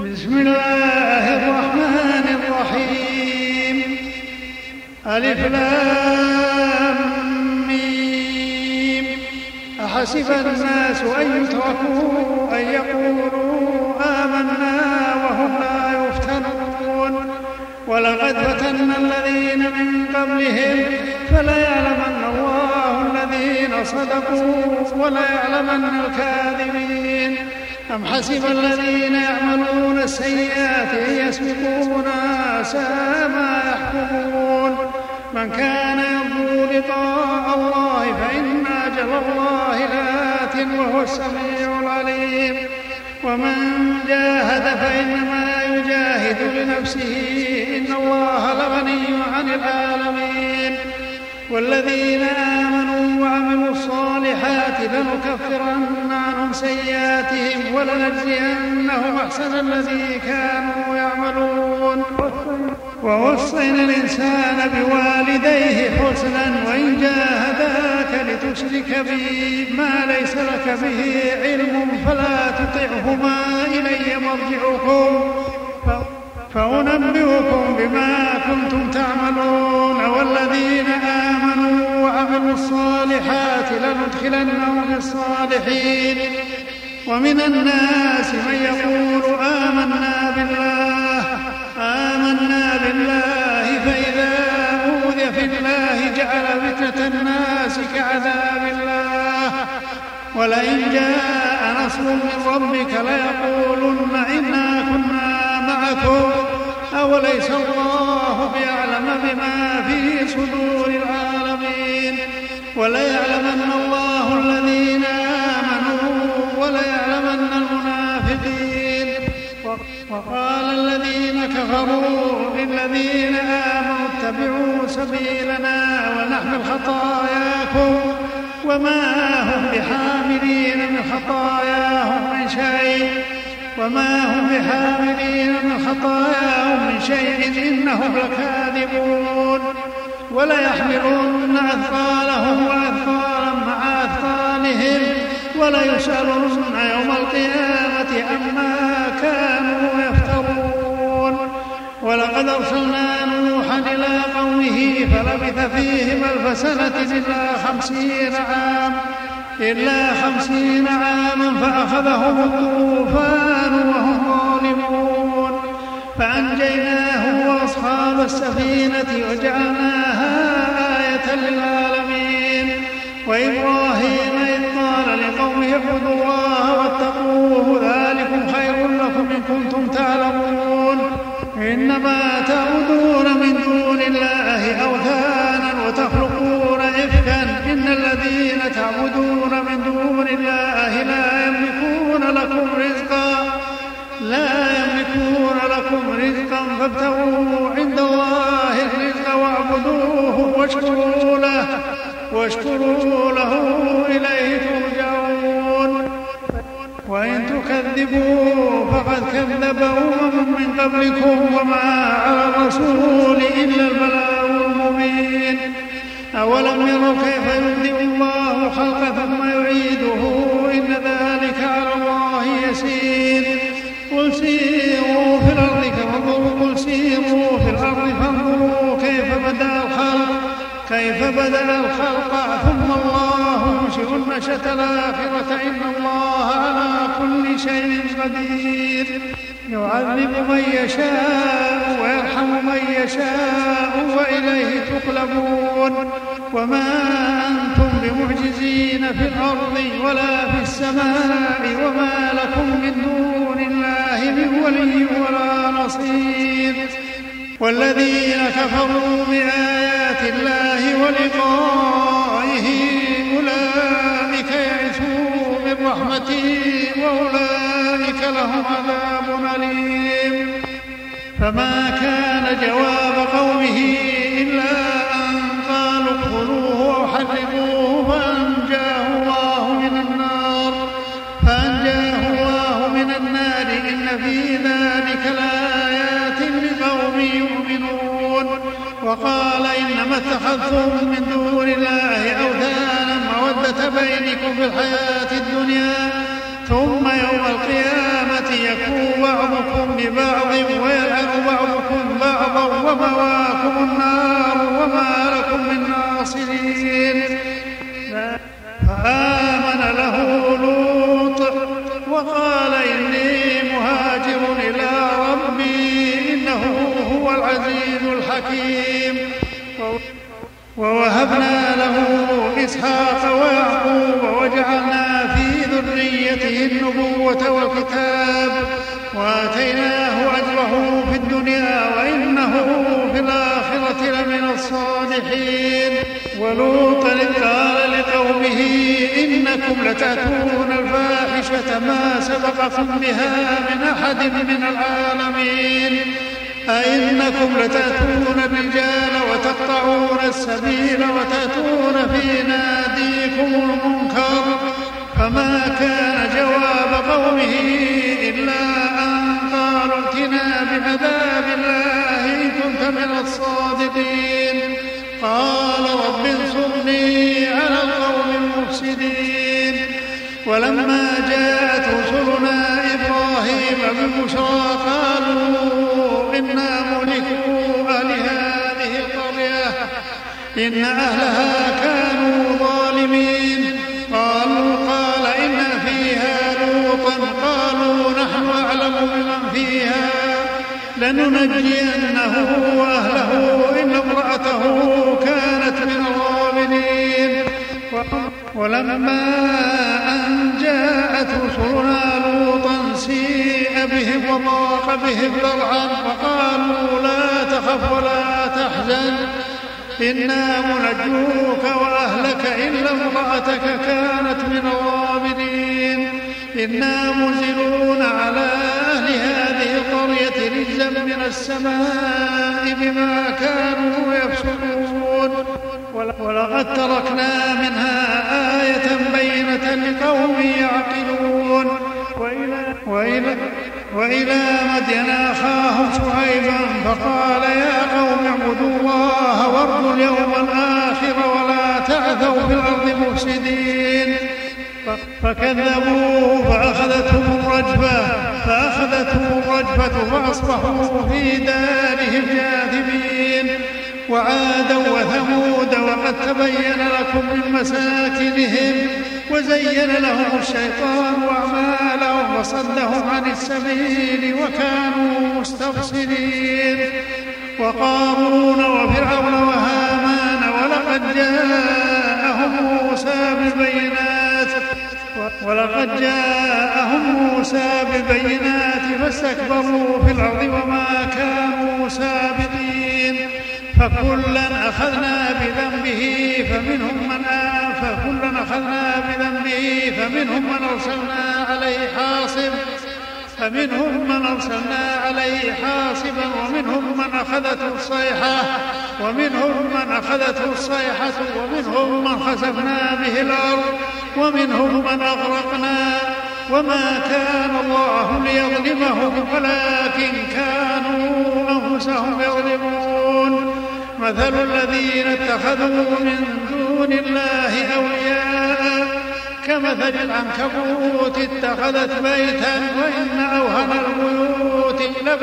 بسم الله الرحمن الرحيم. ألف لام ميم. أحسب الناس أن يتركوا أن يقولوا آمنا وهم لا يفتنون ولقد فتنا الذين من قبلهم فليعلمن الله الذين صدقوا وليعلمن الكاذبين. أم حسب الذين يعملون السيئات أن يسبقونا ساء ما يحكمون. من كان يرجو لقاء الله فإن أجل الله لآت وهو السميع العليم. ومن جاهد فإنما يجاهد لنفسه إن الله لغني عن العالمين. والذين آمنوا وعملوا الصالحات لنكفرن عنهم سيئاتهم ولنجزينهم أحسن الذي كانوا يعملون. ووصينا الإنسان بوالديه حسنا وإن جاهداك لتشرك بي ما ليس لك به علم فلا تطعهما إلي مرجعكم فأنبئكم بما كنتم تعملون. والذين آمنوا وعملوا الصالحات لندخلنهم في الصالحين. ومن الناس من يقول آمنا بالله فإذا أوذي في الله جعل فتنة الناس كعذاب الله. ولئن جاء نصر من ربك ليقولن إنا كنا معكم أوليس الله بيعلم بما في صدور العالمين. وليعلمن الله الذين آمنوا وليعلمن المنافقين. وقال الذين كفروا للذين آمنوا اتبعوا سبيلنا ولنحمل خطاياكم وما هم بحاملين من خطاياهم من شيء إنهم لكاذبون. وليحملن أثقالهم وأثقالا مع أثقالهم وليسألن يوم القيامة عما كانوا يفترون. ولقد أرسلنا نوحا إلى قومه فلبث فيهم 1000 سنة إلا 50 عاما فأخذهم الطوفان وهم ظالمون. فأنجيناه وأصحاب السفينة وجعلناها آية للعالمين. وإبراهيم إذ قال لقومه اعبدوا الله واتقوه ذلكم خير لكم إن كنتم تعلمون. إنما تعبدون من دون الله أوثانا وتخلقون إفكا إن الذين تعبدون من دون الله لا يملكون لكم رزقا فابتغوا عند الله الرزق واعبدوه واشكروا له إليه ترجعون. وإن تكذبوا فقد كذب أمم من قبلكم وما على الرسول إلا البلاغ المبين. أولم يروا كيف يبدئ الله الخلق ثم يعيده إن ذلك على الله يسير. قل سيروا في الأرض فانظروا كيف بدأ الخلق ثم الله ينشئ النشأة الآخرة إن الله على كل شيء قدير. يعذب من يشاء ويرحم من يشاء وإليه تقلبون. وما أنتم بمعجزين في الأرض ولا في السماء وما لكم من دون الله من ولي ولا نصير. والذين كفروا بآيات الله ولقائه أولئك يئسوا من رحمتي وأولئك لهم عذاب أليم. فما كان جواب قومه إلا أن قالوا اقتلوه أو حرقوه فأنجاه الله من النار إن في ذلك لآيات لقوم يؤمنون. وقال إنما اتخذتم من دون الله أوثانا مودة بينكم في الحياة الدنيا ثم يوم القيامة يكون بعضكم لبعض ويلعن بعضكم بعضا ومأواكم النار وما لكم من ناصرين. فآمن له لوط وقال إني مهاجر إلى ربي إنه هو العزيز الحكيم. ووهبنا له إسحاق ويعقوب وجعلنا في ذريته النبوة والكتاب وآتيناه أجره في الدنيا وإنه في الآخرة لمن الصالحين. ولوطا إذ قال لقومه إنكم لتأتون الفاحشة ما سبقكم بها من أحد من العالمين أئنكم لتأتون الرجال وتقطعون السبيل وتأتون في ناديكم المنكر. فما كان جواب قومه إلا أن قالوا ائتنا بعذاب الله إن كنت من الصادقين. قال رب انصرني على القوم المفسدين. ولما جاءت رسلنا إبراهيم بالبشرى قالوا إنا مهلكو أهل هذه القرية إن أهلها كانوا ظالمين. قال إن فيها لوطا قالوا نحن أعلم بمن فيها لننجينه وأهله إلا امرأته كانت من الغابرين. ولما أن جاءت رسلنا لوطا سيء بهم وضاق بهم ذرعا وقالوا لا تخف ولا تحزن إنا منجوك وأهلك إلا امرأتك كانت من الغابرين. إنا منزلون على أهل هذه القرية رجزا من السماء بما كانوا يفسقون. ولقد تركنا منها آية بينة لقوم يعقلون. وإلى مدين أخاهم شعيبا فقال يا قوم اعبدوا الله وارجوا اليوم الآخر ولا تعثوا في الأرض مفسدين. فكذبوه فأخذتهم الرجفة فأصبحوا في دارهم جاثمين. وعادا وثمود وقد تبين لكم من مساكنهم وزين لهم الشيطان أعمالهم وصدهم عن السبيل وكانوا مستبصرين. وقارون وفرعون وهامان ولقد جاءهم موسى بالبينات فاستكبروا في الأرض وما كانوا سابقين. فكلا أخذنا بذنبه فمنهم من أرسلنا عليه حاصبا ومنهم من أخذته الصيحة ومنهم من خسفنا به الأرض ومنهم من أغرقنا. وما كان الله ليظلمهم ولكن كانوا أنفسهم يظلمون. مثل الذين اتخذوا من دون الله أولياء كمثل العنكبوت اتخذت بيتا وإن أوهن البيوت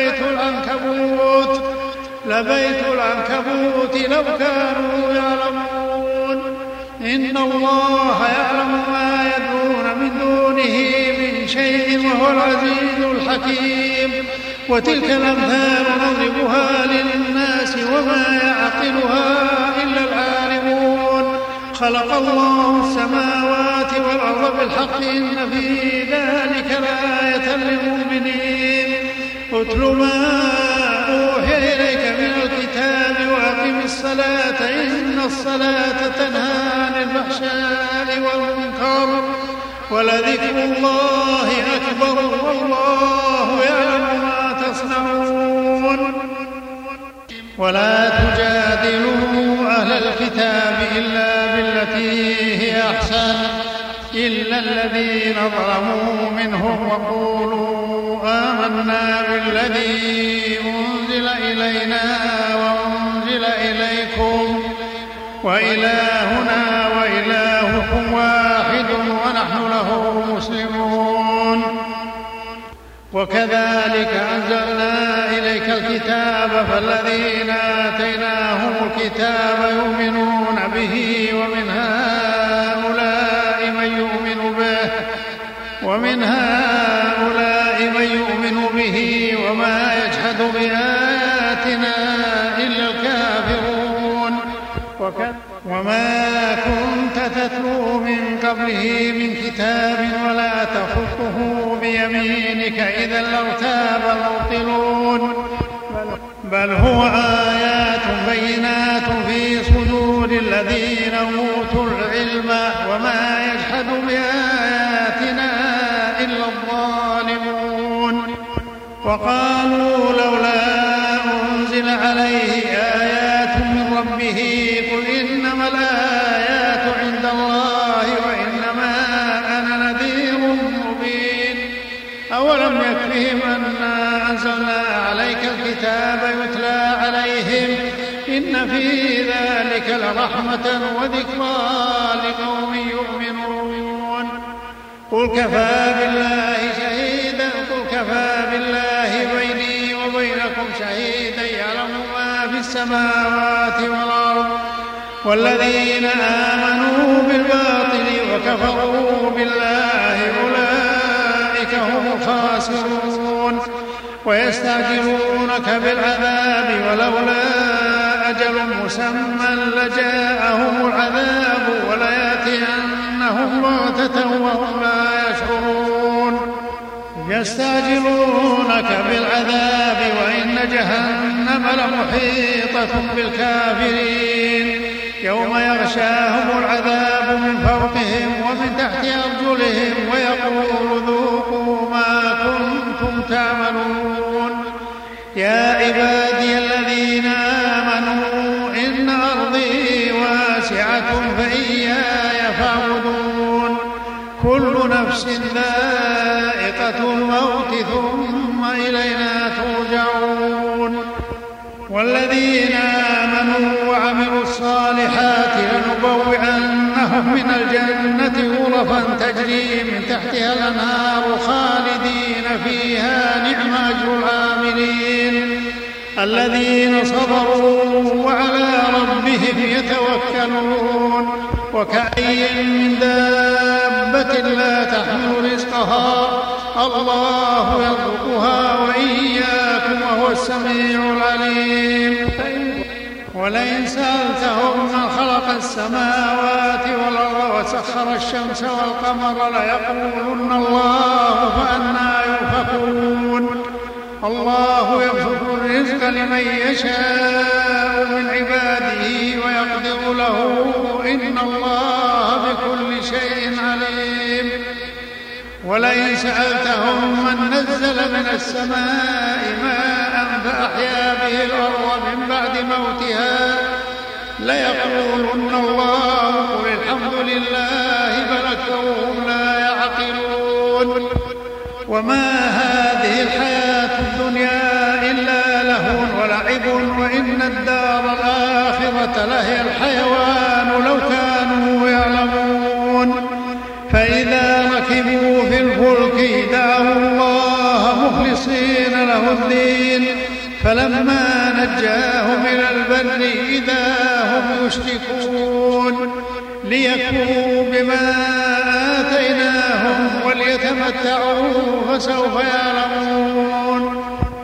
لبيت العنكبوت لو كانوا يعلمون. إن الله يعلم ما يدعون من دونه من شيء وهو العزيز الحكيم. وتلك الأمثال نضربها للناس وما يعقلها إلا العالمون. خلق الله السماوات والأرض بالحق إن في ذلك لآية للمؤمنين. اتل ما أوحي إليك من الكتاب وأقم الصلاة إن الصلاة تنهى عن الفحشاء والمنكر ولذكر الله أكبر والله يعلم ما تصنعون. ولا تجادلوا أهل الكتاب إلا بالتي هي أحسن إلا الذين ظلموا منهم وقولوا آمنا بالذي أنزل إلينا وأنزل إليكم وإلهنا وإلهكم واحد ونحن له مسلمون. وكذلك أنزلنا إليك الكتاب فالذين آتيناهم الكتاب يؤمنون به ومن هؤلاء من يؤمن به وما يجحد بآياتنا إلا الكافرون وما كنت تتلو من قبله من كتاب ولا تخطه بيمينك إذا لارتاب المبطلون بل هو آيات بينات في صدور الذين أوتوا العلم وما يجحد بآياتنا إلا الظالمون وقالوا لولا أنزل عليه آيات من ربه قل إنما الآيات عند الله وإنما أنا نذير مبين أولم يكفهم أنا أنزلنا عليك الكتاب يتلى عليهم إن في ذلك لرحمة وذكرى لقوم يؤمنون قل كفى بالله بيني وبينكم شهيدا يعلم ما في السماوات والأرض والذين آمنوا بالباطل وكفروا بالله أولئك هم الخاسرون ويستعجلونك بالعذاب ولولا أجل مسمى لجاءهم العذاب وليأتينهم بغتة وهم لا يشعرون يستعجلونك بالعذاب وإن جهنم لمحيطة بالكافرين يوم يغشاهم العذاب من فوقهم ومن تحت أرجلهم ويقول ذوقوا ما كنتم تعملون يا عبادي الذين آمنوا إن أرضي واسعة فإياي فاعبدون كل نفس ذائقة الموت ثم إلينا ترجعون والذين آمنوا وعملوا الصالحات لنبوئنهم من الجنة غرفا تجري من تحتها الأنهار خالدين فيها نعم أجر العاملين الذين صبروا وعلى ربهم يتوكلون وكأي من دابة لا تحمل رزقها الله يرزقها وإياكم وهو السميع العليم ولئن سألتهم من خلق السماوات والأرض وسخر الشمس والقمر ليقولن الله فأنى يؤفكون الله يبسط الرزق لمن يشاء من عباده ويقدر له إن الله بكل شيء عليم ولئن سألتهم من نزل من السماء ماء فأحيا به الأرض من بعد موتها ليقولن الله قل الحمد لله بل أكثرهم لا يعقلون وما هذه الحياة الدنيا إلا لهو ولعب وإن الدار الآخرة لهي الحيوان لو كانوا يعلمون فإذا ركبوا في الفلك دعوا الله مخلصين له الدين فلما نجاهم إلى البر إذا هم يشركون ليكفروا بما آتيناهم وليتمتعوا فسوف يعلمون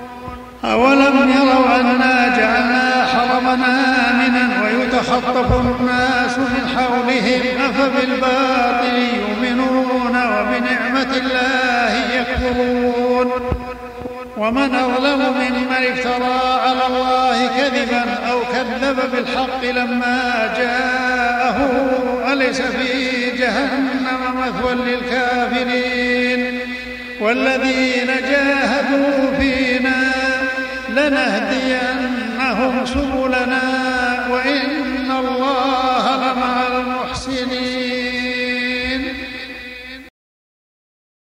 أولم يروا أنا جعلنا حرمنا آمنا ويتخطف الناس من حولهم أفبالباطل يؤمنون وبنعمة الله يكفرون ومن أظلم ممن افترى على الله كذبا أو كذب بالحق لما جاءه أليس في جهنم مثوى للكافرين والذين جاهدوا فينا لنهدينهم سبلنا